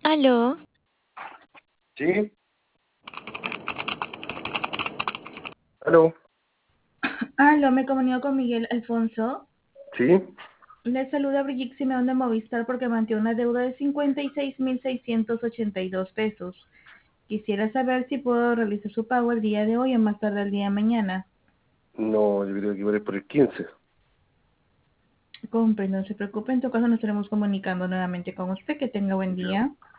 Aló, Sí, aló, aló, me comunico con Miguel Alfonso. sí, Le saluda Brigitte Simeón de Movistar porque mantiene una deuda de 56.682 pesos. Quisiera saber si puedo realizar su pago el día de hoy o más tarde el día de mañana. no, yo creo que igual es por el 15. Compre, no se preocupe, en todo caso nos estaremos comunicando nuevamente con usted. Que tenga buen Ya, día.